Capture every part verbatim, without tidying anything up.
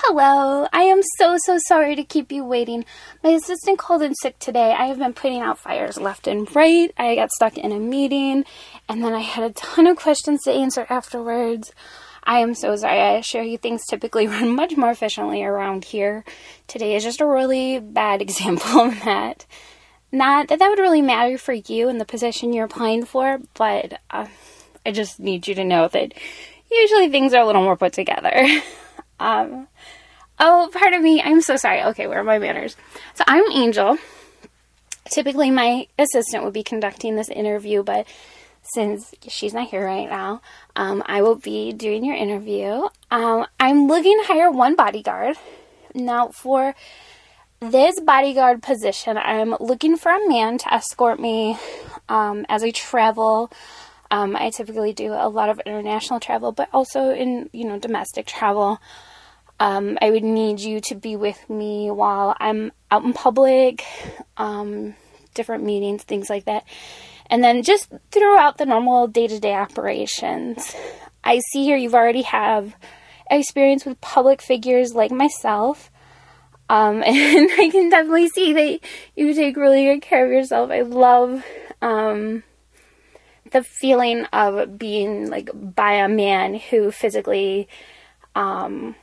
Hello, I am so, so sorry to keep you waiting. My assistant called in sick today. I have been putting out fires left and right. I got stuck in a meeting, and then I had a ton of questions to answer afterwards. I am so sorry. I assure you things typically run much more efficiently around here. Today is just a really bad example of that. Not that that would really matter for you and the position you're applying for, but uh, I just need you to know that usually things are a little more put together. Um, oh, pardon me. I'm so sorry. Okay, where are my manners? So I'm Angel. Typically my assistant would be conducting this interview, but since she's not here right now, um, I will be doing your interview. Um, I'm looking to hire one bodyguard. Now for this bodyguard position, I'm looking for a man to escort me, um, as I travel. Um, I typically do a lot of international travel, but also in, you know, domestic travel. Um, I would need you to be with me while I'm out in public, um, different meetings, things like that. And then just throughout the normal day-to-day operations. I see here you've already have experience with public figures like myself. Um, and I can definitely see that you take really good care of yourself. I love, um... the feeling of being, like, by a man who physically, um,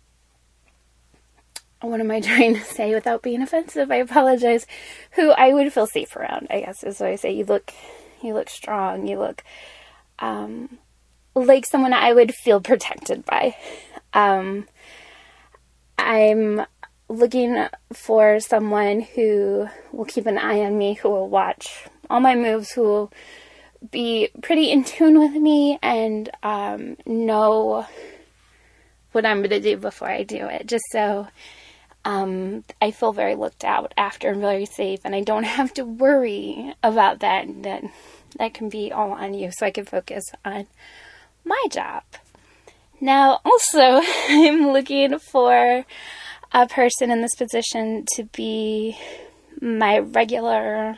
what am I trying to say without being offensive? I apologize. Who I would feel safe around, I guess, is what I say. You look, you look strong. You look, um, like someone I would feel protected by. Um, I'm looking for someone who will keep an eye on me, who will watch all my moves, who will be pretty in tune with me and um, know what I'm going to do before I do it. Just so um, I feel very looked out after and very safe, and I don't have to worry about that. That that can be all on you, so I can focus on my job. Now, also, I'm looking for a person in this position to be my regular...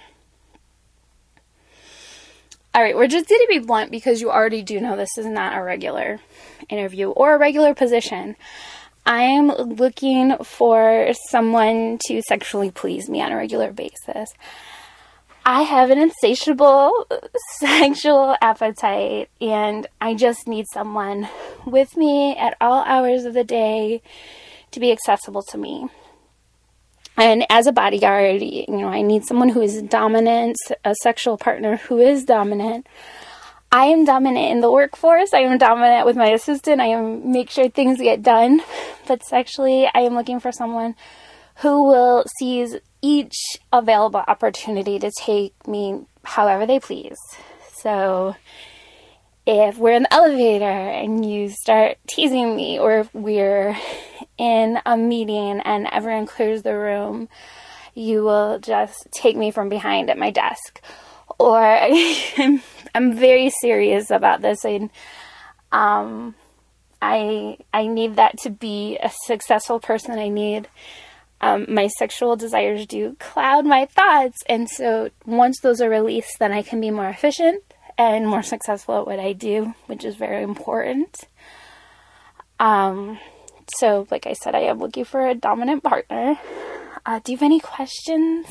Alright, we're just going to be blunt because you already do know this is not a regular interview or a regular position. I am looking for someone to sexually please me on a regular basis. I have an insatiable sexual appetite, and I just need someone with me at all hours of the day to be accessible to me. And as a bodyguard, you know, I need someone who is dominant, a sexual partner who is dominant. I am dominant in the workforce. I am dominant with my assistant. I am make sure things get done. But sexually, I am looking for someone who will seize each available opportunity to take me however they please. So if we're in the elevator and you start teasing me, or if we're in a meeting and everyone clears the room, you will just take me from behind at my desk. Or I'm, I'm very serious about this, and um, I I need that to be a successful person. I need um, my sexual desires do cloud my thoughts, and so once those are released, then I can be more efficient and more successful at what I do, which is very important. Um, so, like I said, I am looking for a dominant partner. Uh, do you have any questions?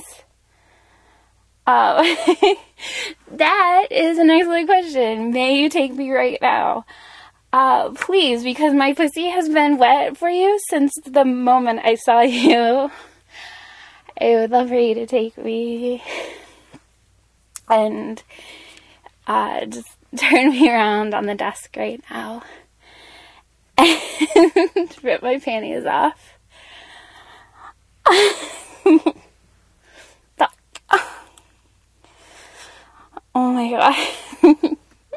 Uh, that is an excellent question. May you take me right now? Uh, please, because my pussy has been wet for you since the moment I saw you. I would love for you to take me and Uh, just turn me around on the desk right now and rip my panties off. Oh my god.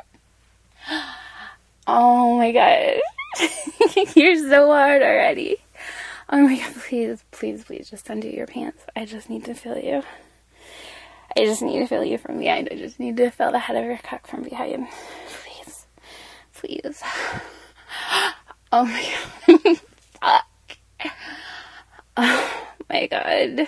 Oh my god. You're so hard already. Oh my god, please, please, please just undo your pants. I just need to feel you. I just need to feel you from behind. I just need to feel the head of your cock from behind. Please. Please. Oh my god. Fuck. Oh my god.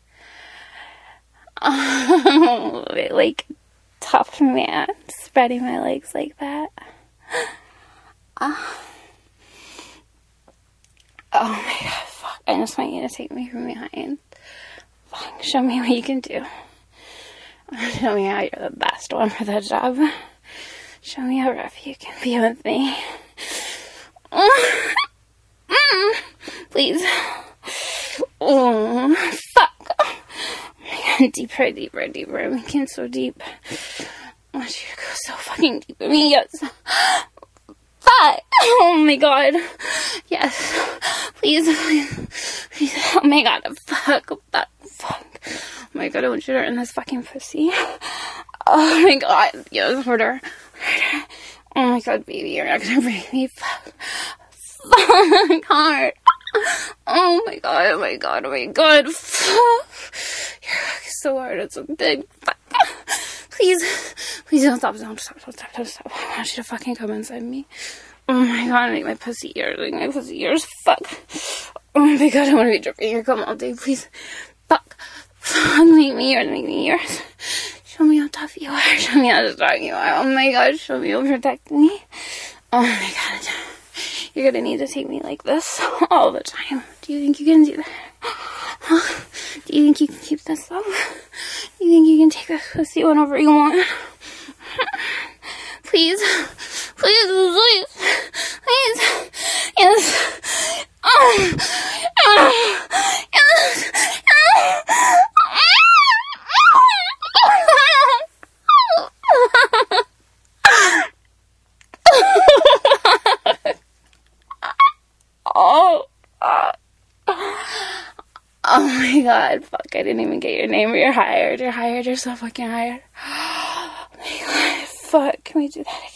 Oh, like, tough man. Spreading my legs like that. Oh, oh my just want you to take me from behind. Fuck, show me what you can do. Show me how you're the best one for the job. Show me how rough you can be with me. Please. Oh, fuck. Oh my god, deeper, deeper, deeper. I'm getting so deep. I want you to go so fucking deep with me. Yes. Fuck. Oh my god. Yes. Please, please, please. Oh my god. Fuck. Fuck. Fuck. Oh my god, I want you to earn this fucking pussy. Oh my god. Yes, harder. Harder. Oh my god, baby, you're not gonna break me. Fuck. Fuck. Hard. Oh my god, oh my god, oh my god. Fuck. You're so hard, it's so big. Fuck. Please. Please don't stop, don't stop, don't stop, don't stop. I want you to fucking come inside me. Oh my god, make my pussy ears, make my pussy ears. Fuck. Oh my god, I want to be dripping your cum all day, please. Fuck. Fuck, make me yours, make me yours. Show me how tough you are, show me how strong you are. Oh my god, show me you'll protect me. Oh my god. You're gonna need to take me like this all the time. Do you think you can do that? Huh? Do you think you can keep this up? Do you think you can take this pussy whenever you want? Please. Please, please. Please. Yes. Oh. Oh. Yes. Oh. Uh. Oh my god, fuck, I didn't even get your name, but you're hired, you're hired, you're so fucking hired. Oh my god, fuck, can we do that again?